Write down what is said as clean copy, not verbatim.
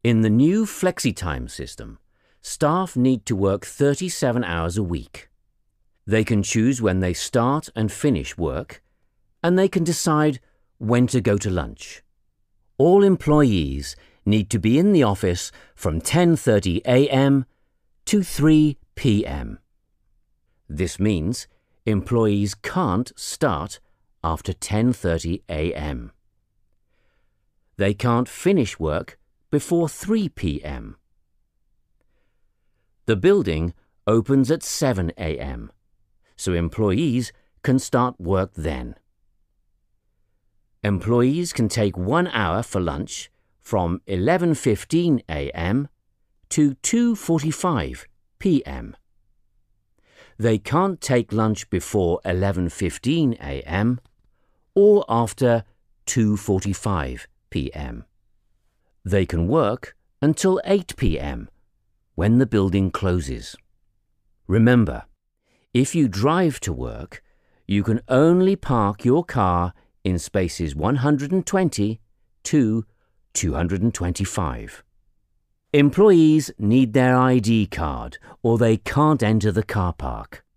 In the new flexi-time system, staff need to work 37 hours a week. They can choose when they start and finish work, and they can decide when to go to lunch. All employees need to be in the office from 10:30 a.m. to 3 p.m. This means employees can't start after 10:30 a.m. They can't finish work before 3 p.m. The building opens at 7 a.m., so employees can start work then. Employees can take 1 hour for lunch from 11:15 a.m. to 2:45 p.m. They can't take lunch before 11:15 a.m. or after 2:45 p.m. They can work until 8 p.m. when the building closes. Remember, if you drive to work, you can only park your car in spaces 120 to 225. Employees need their ID card or they can't enter the car park.